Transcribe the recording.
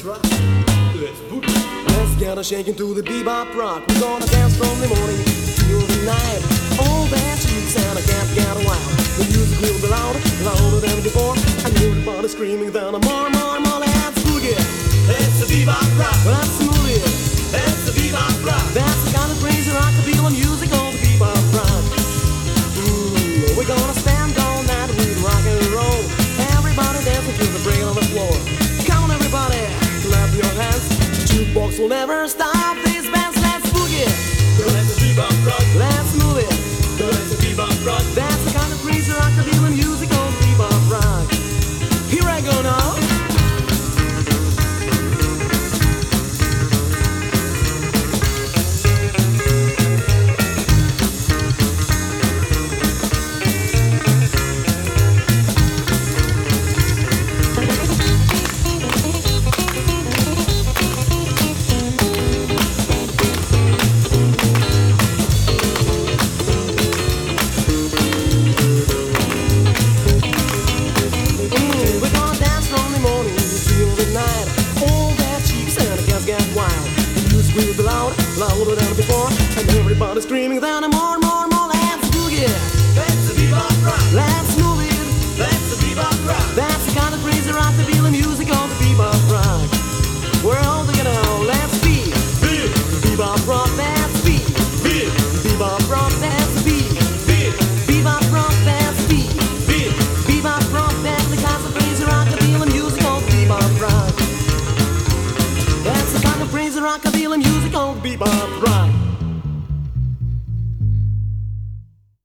That's right. Let's boogie. Let's get a shaking to the bebop rock. We're gonna dance from the morning till the night. All that cheeks and I can't get wild. The music will be louder, louder than before. And everybody screaming then more. Let's boogie. It's the bebop rock. Let's move it. It's the bebop rock. That's the kind of crazy rock the people music on the bebop rock. We're gonna stand all night with rock and roll. Everybody dancing to the break on the floor. Come on everybody, clap your hands. The jukebox will never stop these bands. Let's boogie. Let's bebop rock. Let's move it. Let's bebop rock. That's the kind of crazy rock the people music on the bebop rock. Here I go now. Louder than before, and everybody screaming than a